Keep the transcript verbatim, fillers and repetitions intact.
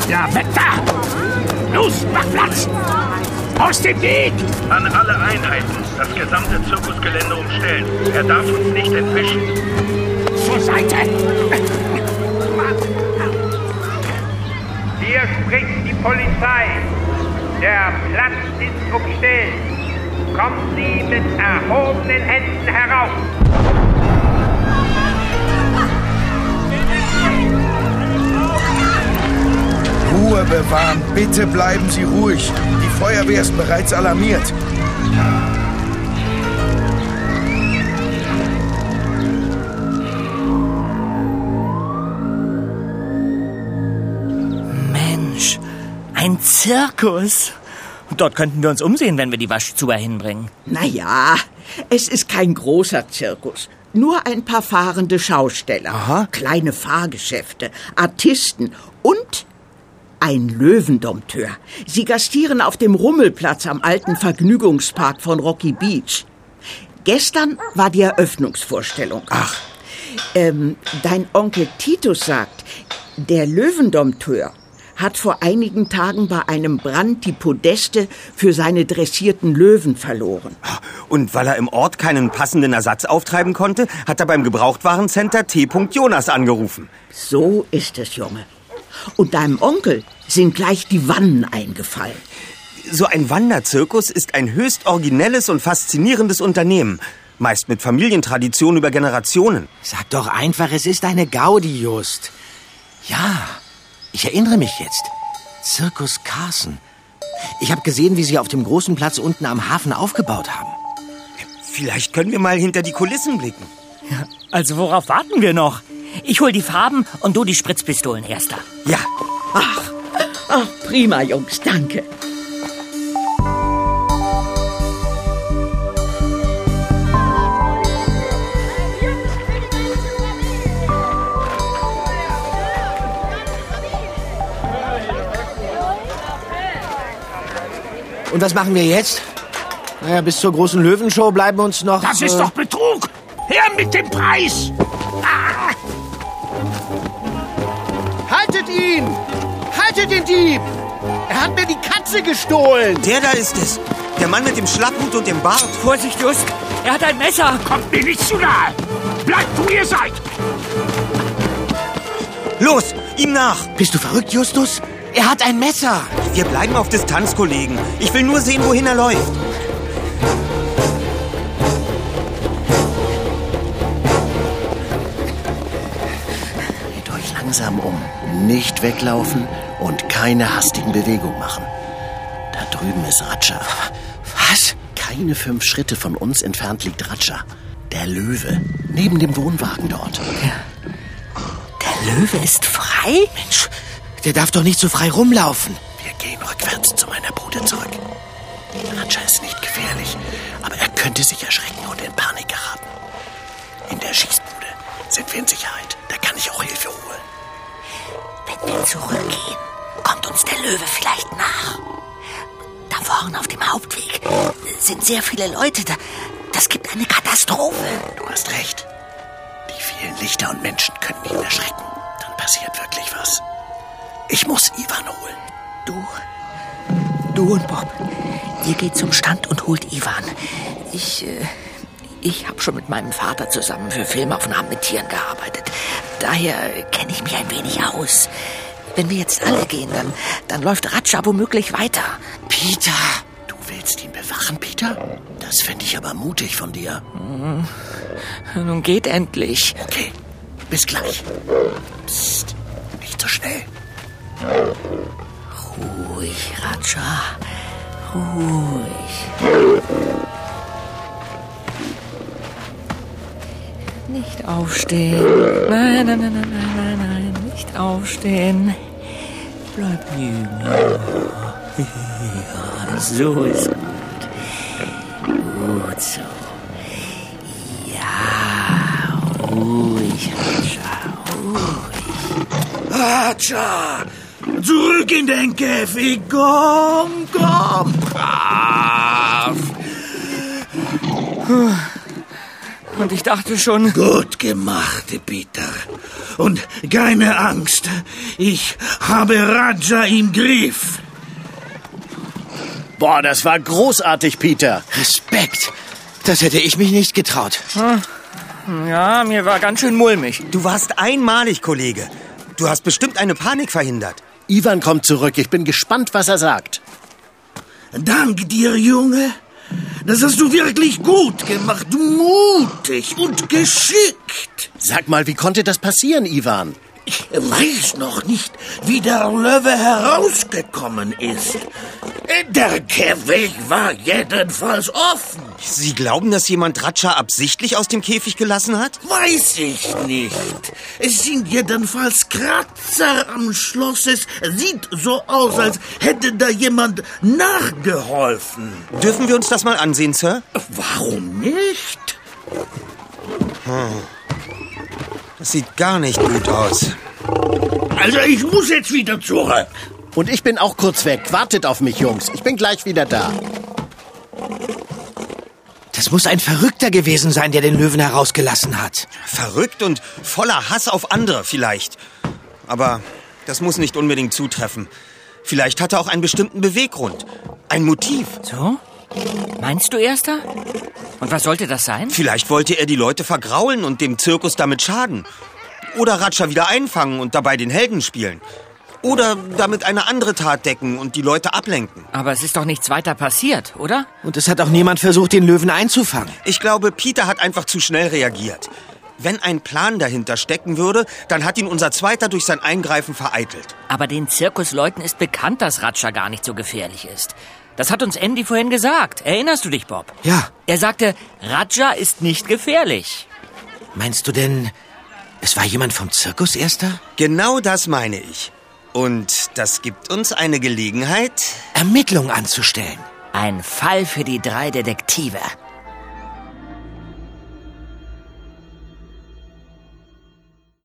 Ja, weg da! Los, mach Platz! Aus dem Weg! An alle Einheiten, das gesamte Zirkusgelände umstellen. Er darf uns nicht entwischen. Zur Seite! Hier spricht die Polizei. Der Platz ist umstellt. Kommen Sie mit erhobenen Händen heraus. Ruhe bewahren, bitte bleiben Sie ruhig. Die Feuerwehr ist bereits alarmiert. Mensch, ein Zirkus. Dort könnten wir uns umsehen, wenn wir die Waschzuber hinbringen. Naja, es ist kein großer Zirkus. Nur ein paar fahrende Schausteller, Aha. kleine Fahrgeschäfte, Artisten und ein Löwendompteur. Sie gastieren auf dem Rummelplatz am alten Vergnügungspark von Rocky Beach. Gestern war die Eröffnungsvorstellung. Ach. Ähm, dein Onkel Titus sagt, der Löwendompteur hat vor einigen Tagen bei einem Brand die Podeste für seine dressierten Löwen verloren. Und weil er im Ort keinen passenden Ersatz auftreiben konnte, hat er beim Gebrauchtwarencenter T. Jonas angerufen. So ist es, Junge. Und deinem Onkel sind gleich die Wannen eingefallen. So ein Wanderzirkus ist ein höchst originelles und faszinierendes Unternehmen. Meist mit Familientradition über Generationen. Sag doch einfach, es ist eine Gaudi, Just. Ja, ich erinnere mich jetzt. Zirkus Carson. Ich habe gesehen, wie sie auf dem großen Platz unten am Hafen aufgebaut haben. Vielleicht können wir mal hinter die Kulissen blicken. Ja, also worauf warten wir noch? Ich hol die Farben und du die Spritzpistolen, Erster. Ja. Ach, ach, prima, Jungs, danke. Und was machen wir jetzt? Naja, bis zur großen Löwenshow bleiben uns noch... Das ist äh, doch Betrug! Her mit dem Preis! Ah! Haltet ihn! Haltet den Dieb! Er hat mir die Katze gestohlen! Der da ist es. Der Mann mit dem Schlapphut und dem Bart. Vorsicht, Just! Er hat ein Messer! Kommt mir nicht zu nahe! Bleibt, wo ihr seid! Los, ihm nach! Bist du verrückt, Justus? Er hat ein Messer! Wir bleiben auf Distanz, Kollegen. Ich will nur sehen, wohin er läuft. Dreht euch langsam um. Nicht weglaufen und keine hastigen Bewegungen machen. Da drüben ist Ratscha. Was? Keine fünf Schritte von uns entfernt liegt Ratscha. Der Löwe. Neben dem Wohnwagen dort. Der Löwe ist frei? Mensch, der darf doch nicht so frei rumlaufen. Wir gehen rückwärts zu meiner Bude zurück. Ratscha ist nicht gefährlich, aber er könnte sich erschrecken und in Panik geraten. In der Schießbude sind wir in Sicherheit. Da kann ich auch Hilfe holen. Wenn wir zurückgehen, kommt uns der Löwe vielleicht nach. Da vorne auf dem Hauptweg sind sehr viele Leute. Da, das gibt eine Katastrophe. Du hast recht. Die vielen Lichter und Menschen können ihn erschrecken. Dann passiert wirklich was. Ich muss Ivan holen. Du, du und Bob, ihr geht zum Stand und holt Ivan. Ich, äh, ich habe schon mit meinem Vater zusammen für Filmaufnahmen mit Tieren gearbeitet. Daher kenne ich mich ein wenig aus. Wenn wir jetzt alle gehen, dann, dann läuft Ratscha womöglich weiter. Peter! Du willst ihn bewachen, Peter? Das finde ich aber mutig von dir. Hm. Nun geht endlich. Okay, bis gleich. Psst, nicht so schnell. Ruhig, Ratscha. Ruhig. Nicht aufstehen. Nein, nein, nein, nein, nein, nein, nein. Nicht aufstehen. Bleib liegen. Ja, so ist gut. Gut so. Ja, ruhig, Ratscha, ruhig. Ratscha! Zurück in den Käfig! Komm, komm! Brav! Und ich dachte schon... Gut gemacht, Peter. Und keine Angst, ich habe Raja im Griff. Boah, das war großartig, Peter. Respekt. Das hätte ich mich nicht getraut. Ja, mir war ganz schön mulmig. Du warst einmalig, Kollege. Du hast bestimmt eine Panik verhindert. Ivan kommt zurück. Ich bin gespannt, was er sagt. Dank dir, Junge. Das hast du wirklich gut gemacht. Mutig und geschickt. Sag mal, wie konnte das passieren, Ivan? Ich weiß noch nicht, wie der Löwe herausgekommen ist. Der Käfig war jedenfalls offen. Sie glauben, dass jemand Raja absichtlich aus dem Käfig gelassen hat? Weiß ich nicht. Es sind jedenfalls Kratzer am Schloss. Es sieht so aus, als hätte da jemand nachgeholfen. Dürfen wir uns das mal ansehen, Sir? Warum nicht? Hm. Das sieht gar nicht gut aus. Also ich muss jetzt wieder zurück. Und ich bin auch kurz weg. Wartet auf mich, Jungs. Ich bin gleich wieder da. Das muss ein Verrückter gewesen sein, der den Löwen herausgelassen hat. Verrückt und voller Hass auf andere vielleicht. Aber das muss nicht unbedingt zutreffen. Vielleicht hat er auch einen bestimmten Beweggrund. Ein Motiv. So? Meinst du, Erster? Und was sollte das sein? Vielleicht wollte er die Leute vergraulen und dem Zirkus damit schaden. Oder Raja wieder einfangen und dabei den Helden spielen. Oder damit eine andere Tat decken und die Leute ablenken. Aber es ist doch nichts weiter passiert, oder? Und es hat auch niemand versucht, den Löwen einzufangen. Ich glaube, Peter hat einfach zu schnell reagiert. Wenn ein Plan dahinter stecken würde, dann hat ihn unser Zweiter durch sein Eingreifen vereitelt. Aber den Zirkusleuten ist bekannt, dass Raja gar nicht so gefährlich ist. Das hat uns Andy vorhin gesagt. Erinnerst du dich, Bob? Ja. Er sagte, Raja ist nicht gefährlich. Meinst du denn, es war jemand vom Zirkus, Erster? Genau das meine ich. Und das gibt uns eine Gelegenheit, Ermittlungen anzustellen. Ein Fall für die drei Detektive.